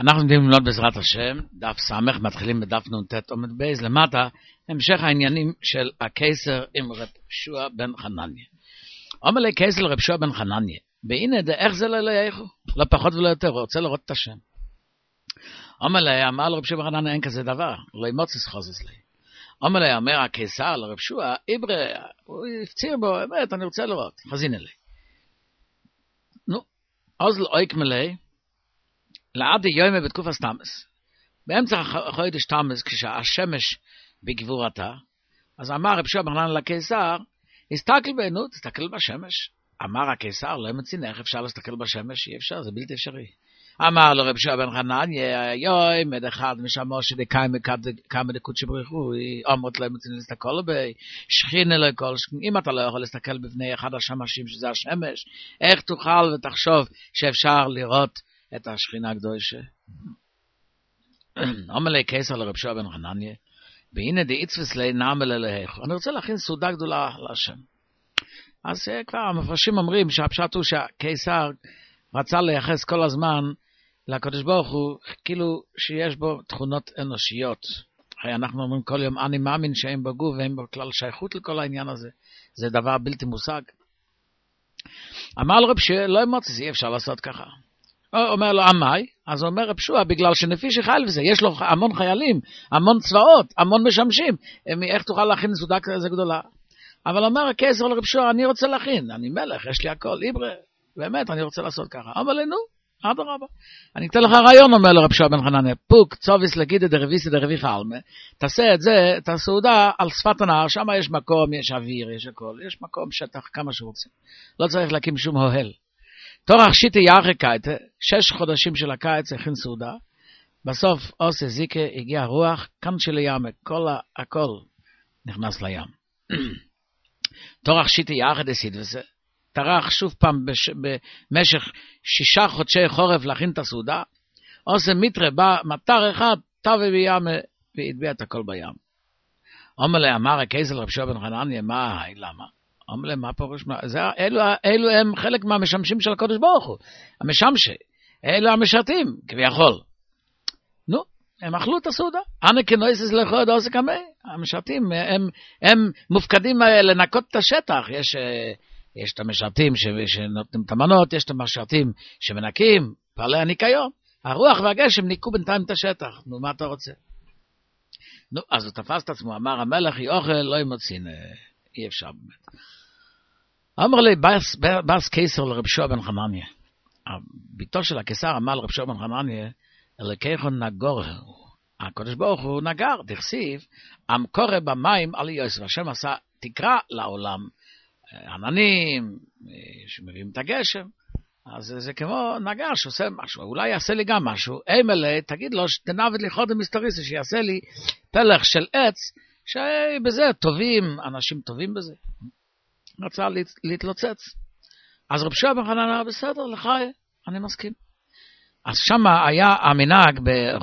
אנחנו יודעים ללמוד בעזרת השם, דף סמך, מתחילים בדף נ"ט עומד בייז, למטה, המשך העניינים של הקיסר עם רב שועה בן חנניה. אומר לי קיסר לרב שועה בן חנניה, והנה איך זה לאיכו? לא פחות ולא יותר, הוא רוצה לראות את השם. אומר לי, אמר לרב שועה בן חנניה, אין כזה דבר, לא ימוצס חוזס לי. אומר לי, אומר הקיסר לרב שועה, איברה, הוא הפציר בו, באמת, אני רוצה לראות, חזין אלי. נו, אז לאויק מלא, לעד יומה בתקופה סתמס. באמצע חודש תמס, כשהשמש בגבורתה, אז אמר רב שועה בן חנניה לקיסר, הסתכל בעינו, תסתכל בשמש. אמר הקיסר, לא מציין, איך אפשר להסתכל בשמש? אי אפשר, זה בלתי אפשרי. אמר לו רב שועה בן חנניה, יוי, מד אחד משמו שדקאי כמה דקות שבריחו, אומרות לא מציין להסתכל בי, שכינה לו כל שכין, אם אתה לא יכול להסתכל בפני אחד השמשים שזה השמש, איך תוכל ותחשוב שאפשר לראות את השכינה הקדושה? אומר לי קיסר לרב שועה בן חנניה, והנה דאיצווס לי נעמל אלייך. אני רוצה להכין סעודה גדולה להשם. אז כבר המפרשים אומרים שהפשט הוא שהקיסר רצה לייחס כל הזמן לקדוש ברוך הוא, כאילו שיש בו תכונות אנושיות. הרי אנחנו אומרים כל יום, אני מאמין שאין בו גוף ואין בו כלל שייכות לכל העניין הזה. זה דבר בלתי מושג. אמר לו רב שלא אמוצס, אי אפשר לעשות ככה. אומר לו, עמי, אז אומר רב שועה, בגלל שנפיש חייל וזה, יש לו המון חיילים, המון צבאות, המון משמשים, איך תוכל להכין סעודה כזה גדולה? אבל אומר הקיסר לרב שועה, אני רוצה להכין, אני מלך, יש לי הכל, איברה, באמת, אני רוצה לעשות ככה. אומר לי, נו, אדרבה. אני אתן לך רעיון, אומר לרב שועה בן חנניה, פוק, צוביס לגידה דרביסה דרביך אלמה, תעשה את זה, את הסעודה על שפת הנהר, שם יש מקום, יש אוויר, יש הכל, יש מקום שטח כמה שרוצים. לא צריך להקים שום אוהל. תורך שיטי יחי קייטה, 6 חודשים של הקיץ הכין סעודה, בסוף עושה זיקה, הגיע רוח, כאן של ים, הכל נכנס לים. תורך שיטי יחי דסיד וזה, טרח שוב פעם במשך 6 חודשי חורף להכין את הסעודה, עושה מיטרה בא מטר אחד, תווה בים והטביע את הכל בים. אומר לי, אמר הקיסר לרב שועה בן חנניה, מה, למה? אומר להם, מה פירוש? אלו הם חלק מהמשמשים של הקדוש ברוך הוא. המשמשי, אלו המשרתים, כביכול. נו, הם אכלו את הסעודה. אנה כנויסס לכו דעושה קמי. המשרתים, הם מופקדים לנקות את השטח. יש את המשרתים שנותנים את המנות, יש את המשרתים שמנקים, פעלי הניקיון. הרוח והגשם ניקו בינתיים את השטח. נו, מה אתה רוצה? נו, אז הוא תפס את עצמו, אמר המלך, אוכל לא ימוצין, אי אפשר באמת. אמר לי, בס קיסר לרב שועה בן חנניה. ביתו של הקיסר אמר לרב שועה בן חנניה, אלוקיכון נגור, הקדוש ברוך הוא נגר, תכסיב, המקורה במים על יוסף, השם עשה תקרא לעולם, עננים, שמביאים את הגשם, אז זה כמו נגר שעושה משהו, אולי יעשה לי גם משהו, אימאלה, תגיד לו, שתנעבד לי חודם מסתריסי, שיעשה לי פלח של עץ, שבזה טובים, אנשים טובים בזה. רצה להתלוצץ. אז רב שועה בן חנניה, בסדר, לחי, אני מסכים. אז שם היה המנהג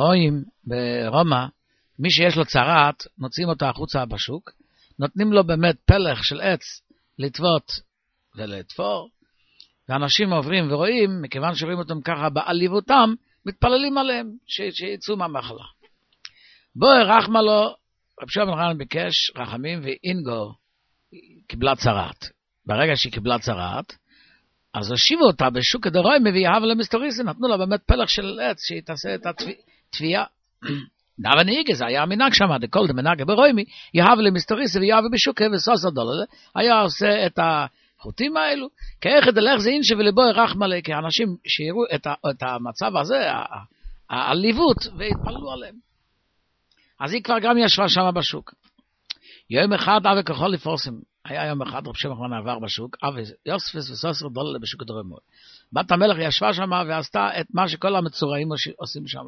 ברומא, מי שיש לו צרת, מוציאים אותו החוצה בשוק, נותנים לו באמת פלח של עץ לטוות ולתפור, ואנשים עוברים ורואים, מכיוון שרואים אותם ככה בעליבותם, מתפללים עליהם שיצאו מהמחלה. בואי רחמה לו, רב שועה בן חנניה ביקש רחמים, ואינגו קיבלה צרת. ברגע שהיא קיבלה צרת, אז הושיבו אותה בשוק הדרוימי, ויהב למסתוריסי, נתנו לה באמת פלח של עץ, שהיא תעשה את התביעה. דאבה נהיגה, זה היה המנהג שם, דכל דמנהג ברוימי, יהב למסתוריסי, ויהב בשוק, וסוס הדוללה, היה עושה את החוטים האלו, כאחד אלך זה אינשה ולבואי רחמה לי, כאנשים שיראו את המצב הזה, העליבות, והתפללו עליהם. אז היא כבר גם ישבה שם בשוק. יום אחד אבי ככל לפורסם, היה יום אחד רב שועה בן חנניה עבר בשוק, אבי יוספס וסוסר דוללה בשוק הדרוימי. בת המלך ישבה שם ועשתה את מה שכל המצורעים עושים שם.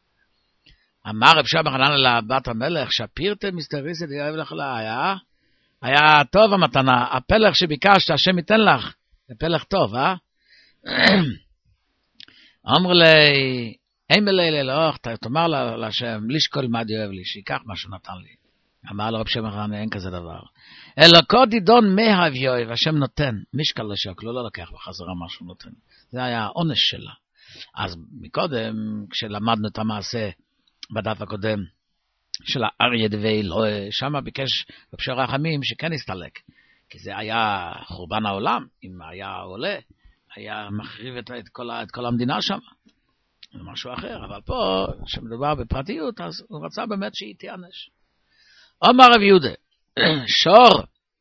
אמר רב שועה בן חנניה לבת המלך, שפירתם מסתריסת יאהב לך לה, היה טוב המתנה, הפלח שביקשת, השם ייתן לך, זה פלח טוב, אמר לי, אין מלא לאוך, תאמר להשם, לשקול מה די אוהב לי, שיקח מה שהוא נתן לי. אמר לו רב שועה בן חנניה, אין כזה דבר. אלוקו דידון מהביוי, והשם נותן, משקל לשוק, לא לקח בחזרה מה שהוא נותן. זה היה העונש שלה. אז מקודם, כשלמדנו את המעשה בדף הקודם, של האריה דווי אלוהי, שם ביקש רבי רחמים שכן הסתלק, כי זה היה חורבן העולם, אם היה עולה, היה מחריב את כל המדינה שם, זה משהו אחר, אבל פה, כשמדובר בפרטיות, אז הוא רצה באמת שהיא תיענש. אומר רב יהודה, שור,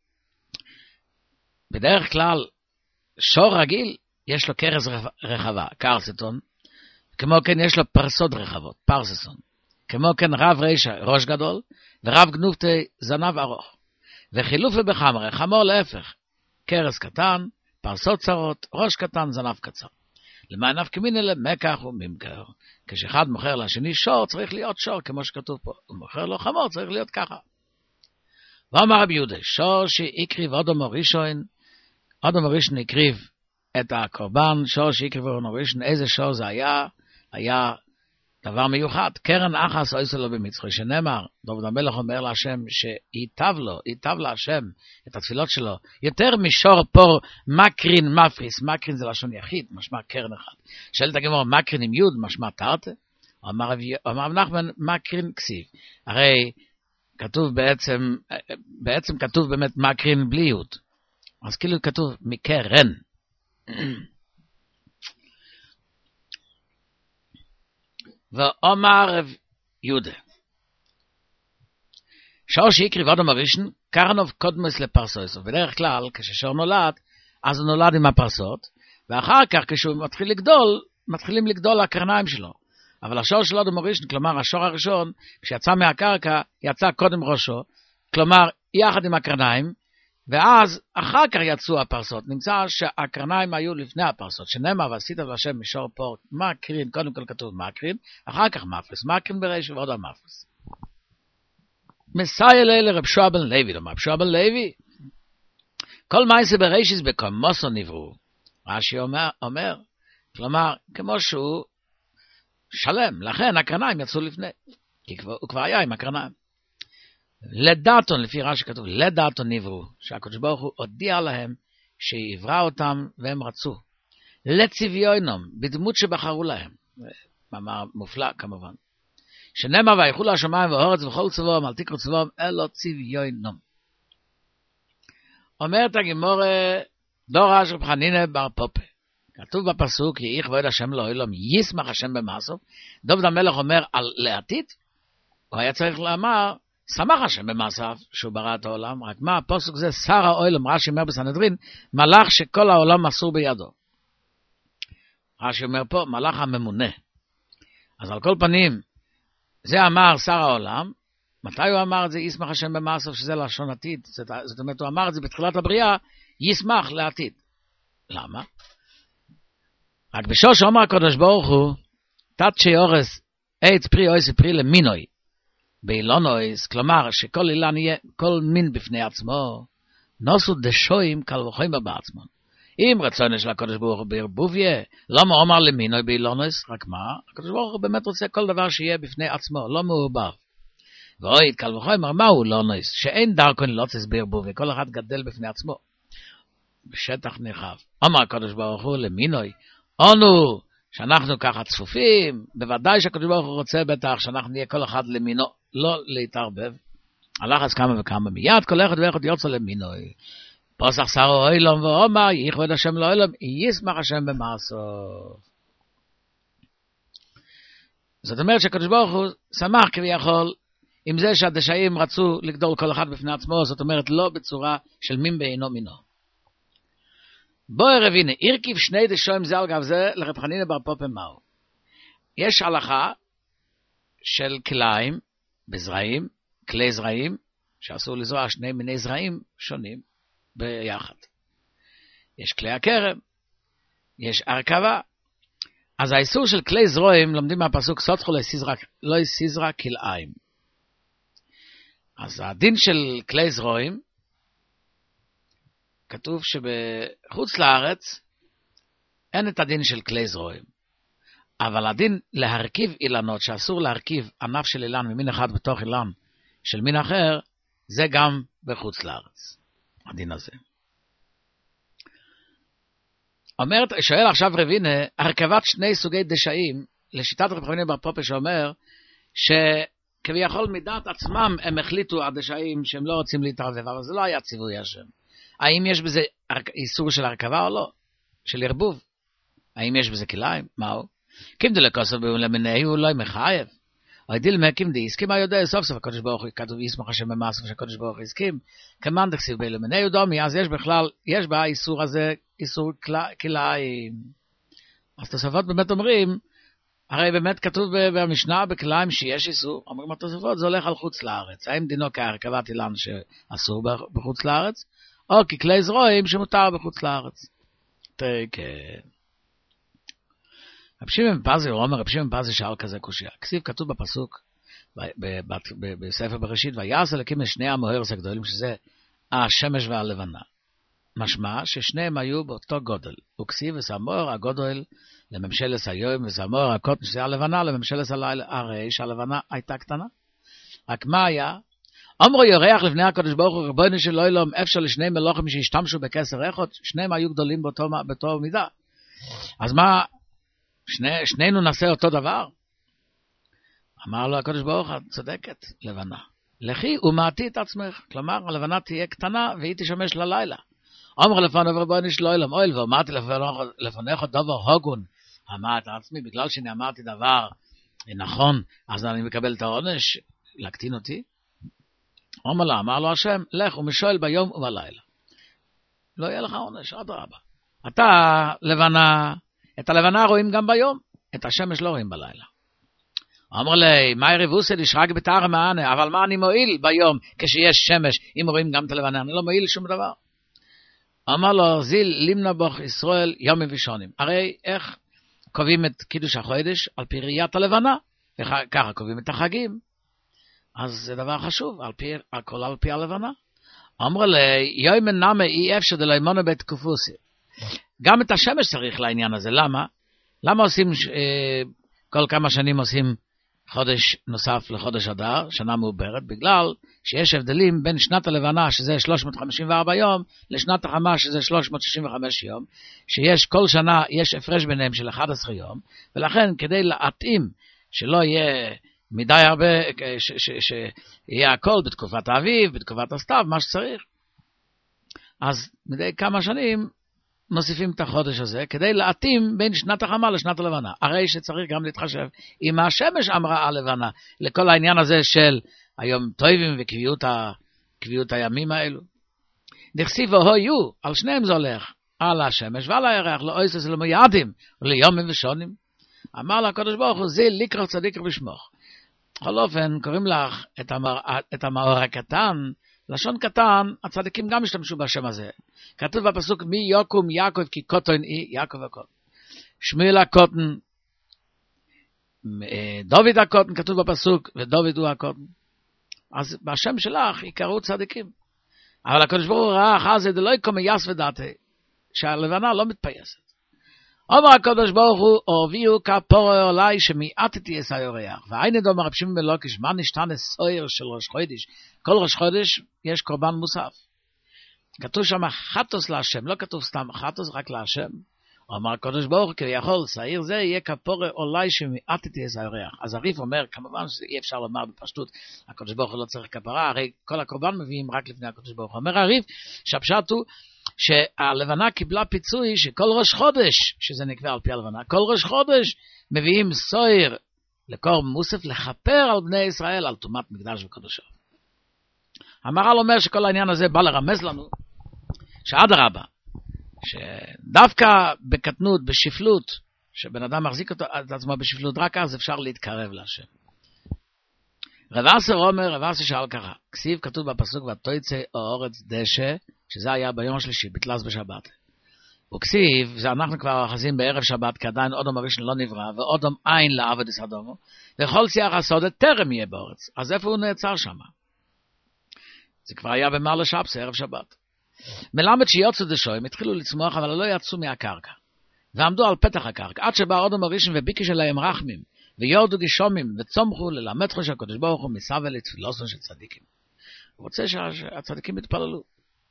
בדרך כלל, שור רגיל, יש לו קרס רחבה, קרסטון, כמו כן יש לו פרסות רחבות, פרססון, כמו כן רב רישה, ראש גדול, ורב גנובתי, זנב ארוך. וחילוף ובחמרה, חמור להפך, קרס קטן, פרסות צרות, ראש קטן, זנב קצר. למען נפקא מינה למקח וממכר. כשאחד מוכר לשני שור, צריך להיות שור, כמו שכתוב פה. הוא מוכר לו חמור, צריך להיות ככה. ואמר רבי יהודה, שור שהקריב אדום ראשון, אדום ראשון הקריב את הקורבן, שור שהקריב אדום ראשון, איזה שור זה היה? היה דבר מיוחד, קרן אחס עושה לו במצחו, שנאמר, דוד המלך אומר להשם, ייטב להשם את התפילות שלו, יותר משור פור מקרין מפריס, מקרין זה לשון יחיד, משמע קרן אחד. שאלת הגמרא, מקרין עם יוד, משמע תרתי? אמר נחמן, מקרין כסיב. הרי כתוב בעצם כתוב באמת מקרין בלי יוד. אז כאילו כתוב מקרן. ואומר רב יהודה, שור שהקריב אדם הראשון, קרנוב קודמוס לפרסויסו. בדרך כלל, כששור נולד, אז הוא נולד עם הפרסות, ואחר כך כשהוא מתחיל לגדול, מתחילים לגדול הקרניים שלו. אבל השור של אדם הראשון, כלומר השור הראשון, כשיצא מהקרקע, יצא קודם ראשו, כלומר יחד עם הקרניים, ואז אחר כך יצאו הפרסות. נמצא שהקרניים היו לפני הפרסות, שנאמר ועשית לשם משור פור מקרין, קודם כל כתוב מקרין, אחר כך מפרס, מקרין בריש ועוד המפרס. מסייע לרב שועה בן לוי, רב שועה בן לוי, כל מעשה ברישיס בקומוסו נבראו. רש"י אומר, כלומר, כמו שהוא שלם, לכן הקרניים יצאו לפני, כי הוא כבר היה עם הקרניים. לדעתון, לפי רש"י כתוב, לדעתון נבראו, שהקדוש ברוך הוא הודיע להם שיברא אותם והם רצו. לצביונם, בדמות שבחרו להם. מאמר מופלא כמובן. שנאמר ויחו לשמיים והארץ וכל צבאם, אל תקראו צבאם, אלו צביונם. אומרת הגמרא, דור רב חנינא בר פופה. כתוב בפסוק, יהי כבוד השם לעולם, ישמח השם במעשיו. דוד המלך אומר על לעתיד, הוא היה צריך לומר, שמח השם במעשיו שהוא ברא את העולם, רק מה הפסוק זה, שר העולם, רש"י אומר בסנהדרין, מלאך שכל העולם מסור בידו. רש"י אומר פה, מלאך הממונה. אז על כל פנים, זה אמר שר העולם, מתי הוא אמר את זה, ישמח השם במעשיו, שזה לשון עתיד, זאת אומרת, הוא אמר את זה בתחילת הבריאה, ישמח לעתיד. למה? רק בשור שאומר הקדוש ברוך הוא, תת שיורס עץ פרי אויס פרי למינוי, באילונויס, כלומר שכל אילן יהיה כל מין בפני עצמו, נוסו דשויים קל וחומר בעצמם. אם רצון של הקדוש ברוך הוא בערבוביה, למה אומר למינוי באילונויס? רק מה? הקדוש ברוך הוא באמת רוצה כל דבר שיהיה בפני עצמו, לא מעורבב. ואוי, קל וחומר, מהו אילונויס? שאין דרכון לוצס בערבוביה, כל אחד גדל בפני עצמו. בשטח נרחב. אומר הקדוש ברוך הוא למינוי, אנו, שאנחנו ככה צפופים, בוודאי שהקדוש ברוך הוא רוצה בטח שאנחנו נהיה כל אחד למינו, לא להתערבב. הלך אז כמה וכמה מיד, כל אחד ואחד יוצא למינוי. פוסח שר העולם ואומר, יהי כבוד השם לעולם, ישמח השם במעשיו. זאת אומרת שהקדוש ברוך הוא שמח כביכול, עם זה שהדשאים רצו לגדול כל אחד בפני עצמו, זאת אומרת לא בצורה של מין בעינו מינו. בואי רבינה, ירכיב שני דשויים זה על גב זה לרב חנינא בר פופה מהו. יש הלכה של כליים בזרעים, כלי זרעים, שאסור לזרוע שני מיני זרעים שונים ביחד. יש כלי הכרם, יש הרכבה. אז האיסור של כלי זרועים, לומדים מהפסוק, סוצחו לא יסיזרה כלאיים. אז הדין של כלי זרועים, כתוב שבחוץ לארץ אין את הדין של כלי זרועים. אבל הדין להרכיב אילנות, שאסור להרכיב ענף של אילן ממין אחד בתוך אילן של מין אחר, זה גם בחוץ לארץ, הדין הזה. שואל עכשיו רבינה, הרכבת שני סוגי דשאים, לשיטת רב חנינא בר פפא שאומר, שכביכול מדעת עצמם הם החליטו הדשאים שהם לא רוצים להתערבב, אבל זה לא היה ציווי השם. האם יש בזה איסור של הרכבה או לא? של ערבוב? האם יש בזה כליים? מהו? קימדו לכוסף ולמיני הוא לא מחייב. או דילמה קימדי, הסכים היודע סוף סוף הקדוש ברוך הוא, כתוב ישמח השם במעשה שהקדוש ברוך הוא הסכים, כמאן דכסיב בלמיני הוא דומי, אז יש בכלל, יש באיסור הזה, איסור כליים. אז תוספות באמת אומרים, הרי באמת כתוב במשנה בכליים שיש איסור, אומרים התוספות, זה הולך על חוץ לארץ. האם דינו כהרכבת אילן שאסור בחוץ לארץ, או ככלי זרועים שמותר בחוץ לארץ. כן. רב שמעון פזי, הוא אומר, רב שמעון פזי שאל כזה קושיה. כסיב כתוב בפסוק, בספר בראשית, ויעש אלוקים את שני המאורס הגדולים, שזה השמש והלבנה. משמע ששניהם היו באותו גודל. וכסיב וסמור הגודל לממשלת היום, וסמור הקוטן, שזה הלבנה, לממשלת הלילה. הרי שהלבנה הייתה קטנה. רק מה היה? אמרו יורח לפני הקדוש ברוך הוא, ריבונו של עולם, אפשר לשני מלוכים שהשתמשו בכסר אחד, שניהם היו גדולים באותו מידה. אז מה, שנינו נעשה אותו דבר? אמר לו הקדוש ברוך הוא, צודקת, לבנה. לכי ומעטי את עצמך, כלומר, הלבנה תהיה קטנה והיא תשמש ללילה. אמר לפניו ריבונו של עולם, אוהל ואמרתי לפניך דבר הגון. אמרתי לעצמי, בגלל שאני אמרתי דבר נכון, אז אני מקבל את העונש, להקטין אותי? אמר לו השם, לך ומשול ביום ובלילה. לא יהיה לך עונש, אדרבה. אתה לבנה, את הלבנה רואים גם ביום, את השמש לא רואים בלילה. אמר לי, מה ירבוסי לשרק בתאר מענה, אבל מה אני מועיל ביום כשיש שמש, אם רואים גם את הלבנה, אני לא מועיל שום דבר. אמר לו, זיל לימנה בוך ישראל יומים ושונים. הרי איך קובעים את קידוש החודש? על פי ראיית הלבנה, וככה קובעים את החגים. אז זה דבר חשוב, הכל על פי הלבנה. אמר לי, יוימן נמה אי אפשר דליימונה בית קופוסי. גם את השמש צריך לעניין הזה. למה? למה עושים, כל כמה שנים עושים חודש נוסף לחודש אדר, שנה מעוברת? בגלל שיש הבדלים בין שנת הלבנה, שזה 354 יום, לשנת החמה, שזה 365 יום, שיש כל שנה, יש הפרש ביניהם של 11 יום, ולכן כדי להתאים שלא יהיה מדי הרבה, שיהיה הכל בתקופת האביב, בתקופת הסתיו, מה שצריך. אז מדי כמה שנים מוסיפים את החודש הזה, כדי להתאים בין שנת החמה לשנת הלבנה. הרי שצריך גם להתחשב אם השמש אמרה הלבנה, לכל העניין הזה של היום טובים וקביעות הימים האלו. נכסיב והיו, על שניהם זה הולך, על השמש ועל הירח, לאויסס ולמיידים, וליומים ושונים. אמר לה הקדוש ברוך הוא, זיל לקרוא צדיק ובשמוך. בכל אופן, קוראים לך את המאור הקטן, לשון קטן, הצדיקים גם השתמשו בשם הזה. כתוב בפסוק, מי יקום יעקב כי קוטן אי, יעקב הקוטן. שמואל הקוטן, דוד הקוטן, כתוב בפסוק, ודוד הוא הקוטן. אז בשם שלך יקראו צדיקים. אבל הקדוש ברוך הוא ראה אחר זה, דלא יקום יס ודעתי, שהלבנה לא מתפייסת. אומר הקדוש ברוך הוא, הביאו כפורה עלי שמיעטתי את היורח. והיינו דומר רב שמעון בן לקיש, מה נשתנה סויר של ראש חודש? כל ראש חודש יש קורבן מוסף. כתוב שם חטוס להשם, לא כתוב סתם חטוס, רק להשם. אומר הקדוש ברוך הוא, כביכול, שעיר זה יהיה כפורה עלי שמיעטתי את היורח. אז הריף אומר, כמובן שאי אפשר לומר בפשטות, הקדוש ברוך הוא לא צריך כפרה, הרי כל הקורבן מביאים רק לפני הקדוש ברוך הוא. אומר הריף, שהפשט הוא, שהלבנה קיבלה פיצוי שכל ראש חודש, שזה נקבע על פי הלבנה, כל ראש חודש מביאים סויר לקור מוסף לכפר על בני ישראל, על תומת מקדש וקדושו. המהר"ל אומר שכל העניין הזה בא לרמז לנו, שאדרבה, שדווקא בקטנות, בשפלות, שבן אדם מחזיק את עצמו בשפלות, רק אז אפשר להתקרב להשם. רב אסר אומר, רב אסר שאל ככה, כסיב כתוב בפסוק, ותויצא האורץ דשא, שזה היה ביום השלישי, בתלס בשבת. וכסיב, זה אנחנו כבר אחזים בערב שבת, כי עדיין אודום הראשון לא נברא, ואודום אין לעבוד אסדומו, וכל שיח הסודת טרם יהיה באורץ. אז איפה הוא נעצר שם? זה כבר היה במעלה שבס, ערב שבת. מלמד שיוצאו דשוים, התחילו לצמוח, אבל לא יצאו מהקרקע. ועמדו על פתח הקרקע, עד שבא אודום הראשון וביקש אליהם רחמים, ויורדו גשומים, וצומחו ללמד חוש הקדוש ברוך הוא מסבל לתפילוסו של צדיקים. הוא רוצה שהצדיקים יתפללו.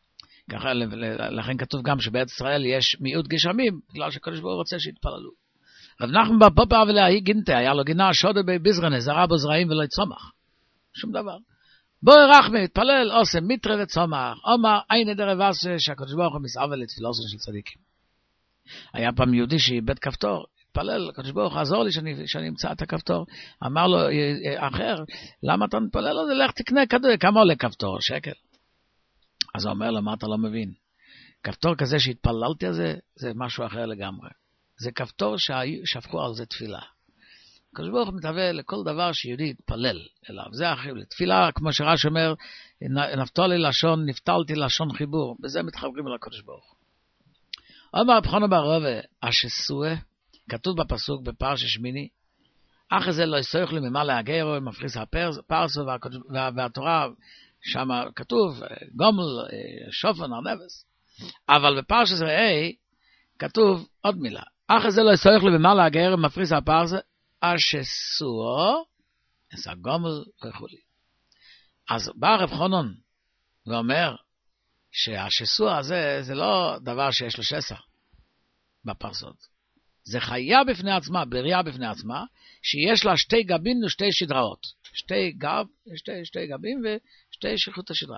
ככה, לכן כתוב גם שבארץ ישראל יש מיעוט גשמים, בגלל שהקדוש ברוך הוא רוצה שיתפללו. רב נחמן בר פפא ולהי גינטה, היה לו גינה שודה בביזרנה, זרע בו זרעים ולא יצומח. שום דבר. בואי רחמי, תפלל, עושה מיטרה וצומח, אומר, אין דרבס שהקדוש ברוך הוא מסעבל לתפילוסו של צדיקים. היה פעם יהודי שאיבד כפתור, התפלל, הקדוש ברוך הוא עזור לי שאני אמצא את הכפתור. אמר לו אחר, למה אתה מתפלל על זה? לך תקנה כדור, כמה עולה כפתור? שקל. אז הוא אומר לו, מה אתה לא מבין? כפתור כזה שהתפללתי על זה, זה משהו אחר לגמרי. זה כפתור שהפכו על זה תפילה. הקדוש ברוך הוא מתהווה לכל דבר שיהודי יתפלל אליו. זה החיוב. לתפילה, כמו שרש אומר, נפתולי לשון, נפתלתי לשון חיבור. בזה מתחברים אל הקדוש ברוך הוא. אומר רב חנן בר רבא, השסוה, כתוב בפסוק בפרשת שמיני, אחרי זה לא יסויכלו ממלא הגרו, מפריס הפרסו, והתורה שם כתוב, גומל, שופן, ארנבס. אבל בפרשת ראה, כתוב עוד מילה, אחרי זה לא יסויכלו ממלא הגרו, מפריס הפרסו, השסוה, עשה גומל וכולי. אז בא רב חנן ואומר, שהשסוע הזה זה לא דבר שיש לו שסע בפרסות. זה חיה בפני עצמה, בריאה בפני עצמה, שיש לה שתי גבים ושתי שדרות. שתי גבים ושתי שכות השדרה.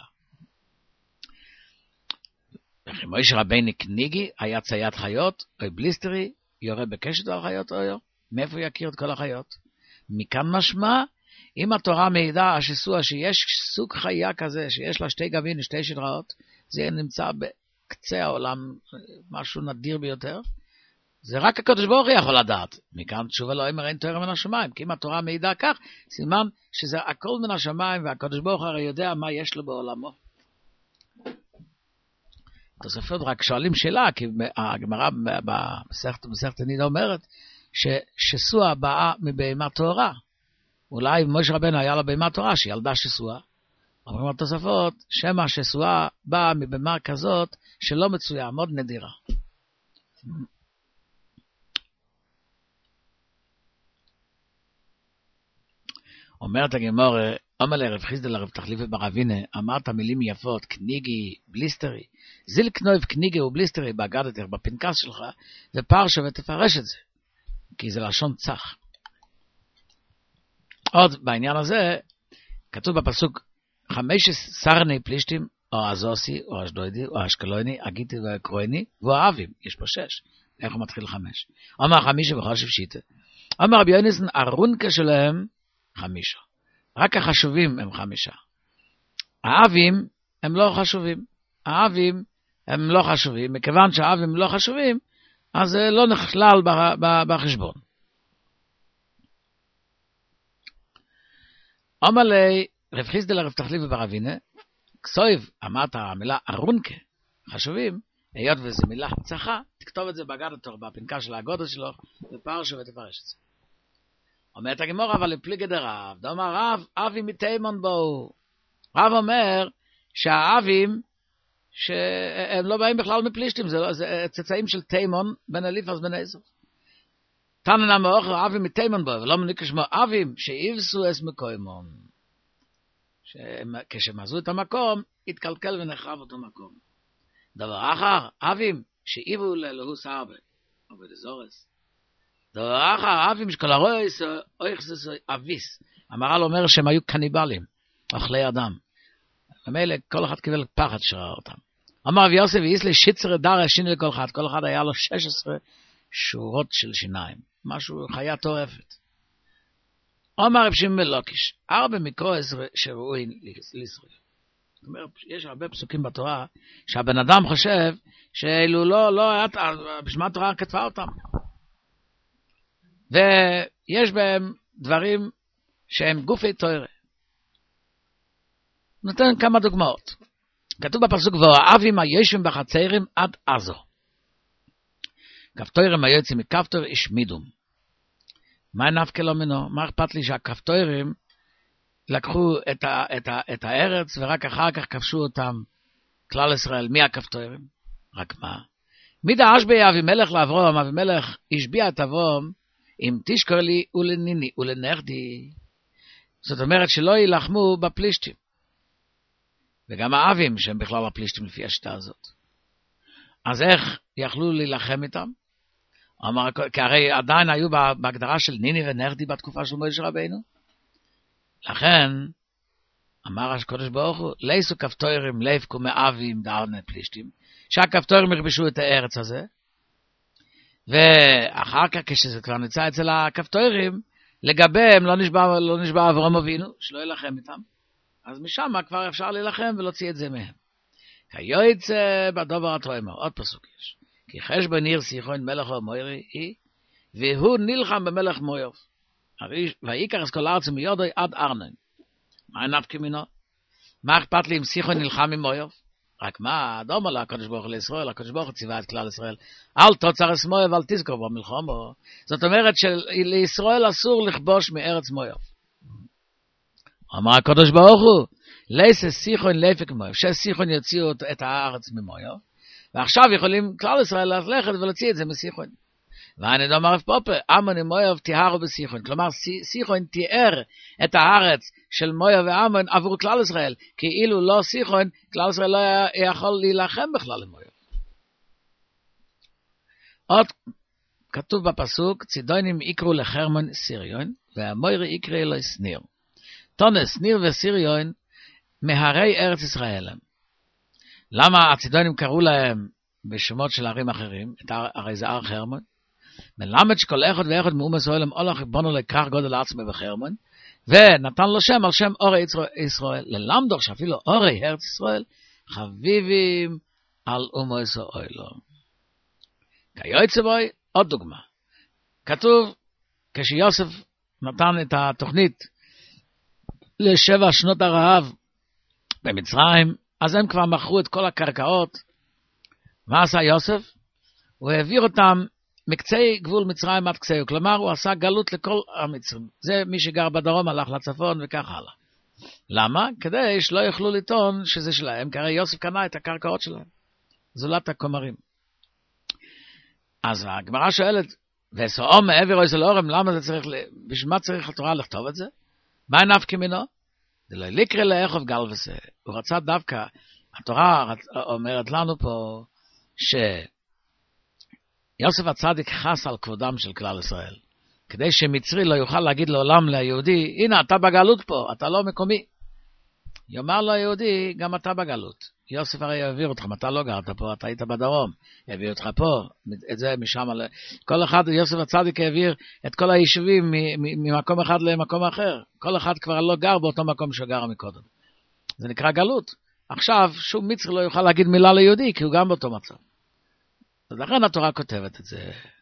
וכמויש רבני קניגי היה ציית חיות, או בליסטרי, יורה בקשת על החיות או יור. מאיפה יכיר את כל החיות? מכאן משמע, אם התורה מעידה השסוע שיש סוג חיה כזה, שיש לה שתי גבים ושתי שדרות, זה נמצא בקצה העולם, משהו נדיר ביותר. זה רק הקדוש ברוך הוא יכול לדעת. מכאן תשובה לא אומר אין תורה מן השמיים, כי אם התורה מעידה כך, סימן שזה הכל מן השמיים, והקדוש ברוך הוא הרי יודע מה יש לו בעולמו. תוספות רק שואלים שאלה, כי הגמרא במסכת נידה אומרת, ששסוע באה מבהמה טהורה. אולי משה רבנו היה לה בהמה טהורה, שילדה שסוע. אומרים התוספות, שמא שסועה באה מבהמה כזאת שלא מצויה, מאוד נדירה. אומרת הגמרא, אומר לרב חיסדא לרב תחליפי בר אבינה, אמרת מילים יפות, קניגי, בליסטרי. זיל קנויב קניגי ובליסטרי באגדתך בפנקס שלך, ופרשה ותפרש את זה, כי זה לשון צח. עוד בעניין הזה, כתוב בפסוק, 15 פלישתים, או אזוסי, או אשדודי, או אשקלוני, אגיתי ואקרויני, ואוהבים, יש פה 6. איך הוא מתחיל 5? אומר 5 בכל שפשיטה. אומר רבי יוניסן, הרונקה שלהם 5. רק החשובים הם 5. האבים הם לא חשובים. האבים הם לא חשובים. מכיוון שהאבים לא חשובים, אז זה לא נכלל בחשבון. אומר לי, רב חיסדא לרב תחליפי בר אבינה, כסויב, אמרת המילה ארונקה, חשובים, היות וזו מילה צחה, תכתוב את זה באגדת בפנקס של האגודות שלו, ופרשה ותפרש את זה. אומרת הגמרא, אבל לפליגי דרב, דאמר רב, אבים מתימון בו. רב אומר שהאבים, שהם לא באים בכלל מפלישתים, זה צאצאים של תימון, בין אליפז בין עזר. תנא מאוחר אבים מתימון בו, ולא מניקה שמו אבים, שאיבסו אס מקוימון. כשמזו את המקום, התקלקל ונחרב אותו מקום. דבר אחר, אבים, שאיבו ללהוס הרבה, עובד אזורס. דבר אחר, אבים שכל הרויס, אויך זה אביס. המהר"ל אומר שהם היו קניבלים, אוכלי אדם. ומילא כל אחד קיבל פחד שראה אותם. אמר רבי יוסף, ויסלי שיצר דרא שיני לכל אחד, כל אחד היה לו 16 שורות של שיניים. משהו, חיה טורפת. אומר רב שמעון בן לקיש, 4 מקרא שראוי לישראל. זאת אומרת, יש הרבה פסוקים בתורה, שהבן אדם חושב, שאלו לא היה, בשביל מה התורה כתבה אותם. ויש בהם דברים שהם גופי תורה. נותן כמה דוגמאות. כתוב בפסוק, ואוהבים היושבים בחצרים עד עזו. כפתורים היוצאים מכפתור השמידום. מה נפקא לו ממנו? מה אכפת לי שהכפתורים לקחו את הארץ ורק אחר כך כבשו אותם כלל ישראל. מי הכפתורים? רק מה? מידה אשבי אבימלך לאברום, אבימלך השביע את אברום, אם תשקור לי ולניני ולנכדי. זאת אומרת שלא ילחמו בפלישתים. וגם האבים שהם בכלל הפלישתים לפי השיטה הזאת. אז איך יכלו להילחם איתם? כי הרי עדיין היו בהגדרה של ניני ונרדי בתקופה של משה רבינו. לכן, אמר הקדוש ברוך הוא, לייסו כפתורים ליפקו מאבים דארנה פלישתים, שהכפתורים ירבשו את הארץ הזה, ואחר כך כשזה כבר נמצא אצל הכפתורים, לגביהם לא נשבע אברהם אבינו, שלא ילחם איתם. אז משם כבר אפשר להילחם ולהוציא את זה מהם. כיועצה בדובר התואמה, עוד פסוק יש. כי חשבון ניר סיחון מלך המוירי היא, והוא נלחם במלך מויוב. ויקח את כל הארץ מיודוי עד ארנון. מה נפקא מינו? מה אכפת לי אם סיחון נלחם עם מויוב? רק מה, דומה לה הקדוש ברוך הוא לישראל, הקדוש ברוך הוא ציווה את כלל ישראל. אל תוצר את מויוב, אל תזכור במלחמה. זאת אומרת שלישראל אסור לכבוש מארץ מויוב. אמר הקדוש ברוך הוא, לייסה סיחון ליפק מויוב, שסיחון יוציאו את הארץ ממויוב, ועכשיו יכולים כלל ישראל ללכת ולהוציא את זה מסיחון. ואני דומר רב פופה, עמון ומויוב תיארו בסיחון. כלומר, סיחון תיאר את הארץ של מויוב ועמון עבור כלל ישראל, כי אילו לא סיחון, כלל ישראל לא יכול להילחם בכלל למויוב. עוד כתוב בפסוק, צידונים יקראו לחרמון סיריון, והמוירי יקרא לו סניר. תונס, ניר וסיריון, מהרי ארץ ישראל. למה הצידונים קראו להם בשמות של ערים אחרים? הרי זה הר חרמון. מלמד שכל אחד ואחד מאומס העולם הולך בונו לקח גודל עצמי בחרמון, ונתן לו שם על שם אורי ישראל, ללמדו שאפילו אורי ארץ ישראל חביבים על אומס העולם. כיועצה בוי, עוד דוגמה. כתוב, כשיוסף נתן את התוכנית ל7 שנות הרעב במצרים, אז הם כבר מכרו את כל הקרקעות. מה עשה יוסף? הוא העביר אותם מקצי גבול מצרים עד קצהו, כלומר הוא עשה גלות לכל המצרים. זה מי שגר בדרום הלך לצפון וכך הלאה. למה? כדי שלא יוכלו לטעון שזה שלהם, כי הרי יוסף קנה את הקרקעות שלהם, זולת הכומרים. אז הגמרא שואלת, וסעום מעבר איזה לאורם, למה זה צריך, בשביל מה צריך התורה לכתוב את זה? מה נפקא מינו? זה לא לקרא לאחוב גל וזה. הוא רצה דווקא, התורה אומרת לנו פה, שיוסף הצדיק חס על כבודם של כלל ישראל, כדי שמצרי לא יוכל להגיד לעולם ליהודי, הנה אתה בגלות פה, אתה לא מקומי. יאמר לו היהודי, גם אתה בגלות. יוסף הרי יעביר אותך, אתה לא גרת פה, אתה היית בדרום, יעביר אותך פה, את זה משם, כל אחד, יוסף הצדיק יעביר את כל היישובים ממקום אחד למקום אחר, כל אחד כבר לא גר באותו מקום שגר מקודם. זה נקרא גלות. עכשיו, שום מצרי לא יוכל להגיד מילה ליהודי, כי הוא גם באותו מצב. אז לכן התורה כותבת את זה.